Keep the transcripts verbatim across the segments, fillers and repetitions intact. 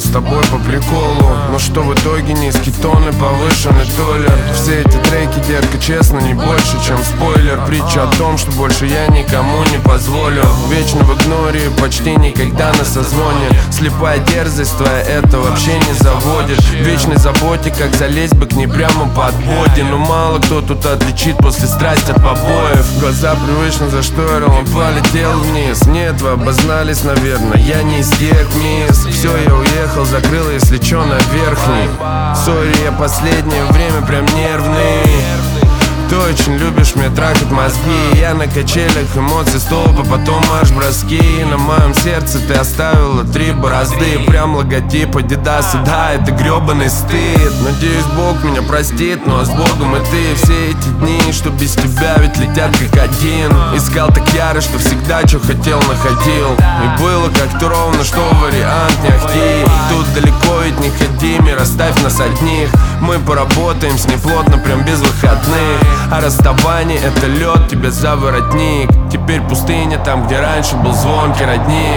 с тобой по приколу, но что в итоге низкий тон и повышенный толер. Все эти треки, детка, честно, не больше, чем спойлер. Притча о том, что больше я никому не позволю. Вечно в игноре, почти никогда на созвоне. Слепая дерзость твоя это вообще не заводит. В вечной заботе, как залезть бы к ней прямо под боди. Но мало кто тут отличит после страсти от побоев. Глаза привычно зашторил, полетел вниз. Нет, вы обознались, наверное, я не из тех мисс. Все, я уехал, закрыл, если чё, на верхний. Сори, я последнее время прям нервный. Ты очень любишь мне трахать мозги. Я на качелях эмоций столба, потом марш-броски. На моем сердце ты оставила три борозды. Прям логотип Адидаса, да, это гребаный стыд. Надеюсь, Бог меня простит, но с Богом и ты. Все эти дни, что без тебя ведь летят как один. Искал так яро, что всегда, что хотел, находил. И было как-то ровно, что вариант не ахти. Тут далеко ведь не ходи, мир, оставь нас одних. Мы поработаем с ней плотно, прям без выходных. А расставание — это лед тебе за воротник. Теперь пустыня там, где раньше был звонкий родник.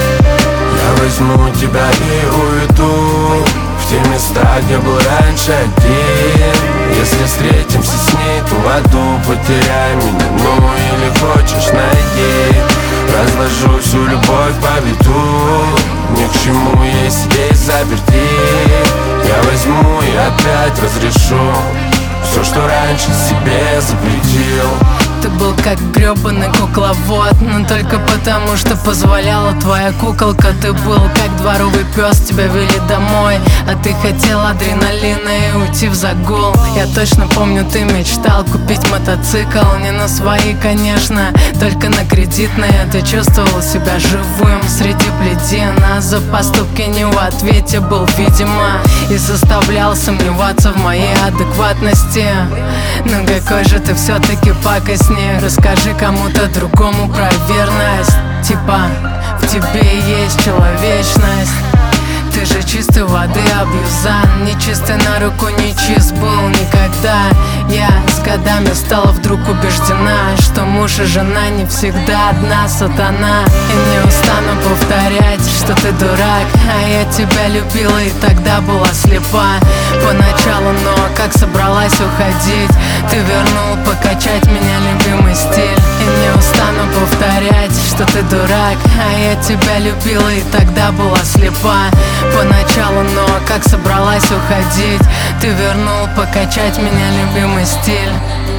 Я возьму тебя и уйду в те места, где был раньше один. Если встретимся с ней, то в аду потеряй меня. Ну или хочешь, найди. Разложу всю любовь по виду. Ни к чему ей сидеть заперти. Я возьму и опять разрешу все, что раньше себе запретил. Ты был как гребаный кукловод, но только потому, что позволяла твоя куколка. Ты был как дворовый пес, тебя вели домой, а ты хотел адреналина и уйти в загул. Я точно помню, ты мечтал купить мотоцикл. Не на свои, конечно, только на кредитные. Ты чувствовал себя живым среди плетин, а за поступки не в ответе был, видимо, и заставлял сомневаться в моей адекватности. Ну какой же ты все-таки пакостник. Расскажи кому-то другому про верность. Типа, в тебе есть человечность. Ты же чистой воды абьюзан. Нечистый на руку не чист был никогда. Я с годами стала вдруг убеждена, что муж и жена не всегда одна сатана. И не устану повторять, что ты дурак, а я тебя любила и тогда была слепа поначалу, но как собралась уходить, ты вернул покачать меня любимый стиль. И не устану повторять, что ты дурак, а я тебя любила и тогда была слепа поначалу, но как собралась уходить, ты вернул покачать меня любимый стиль.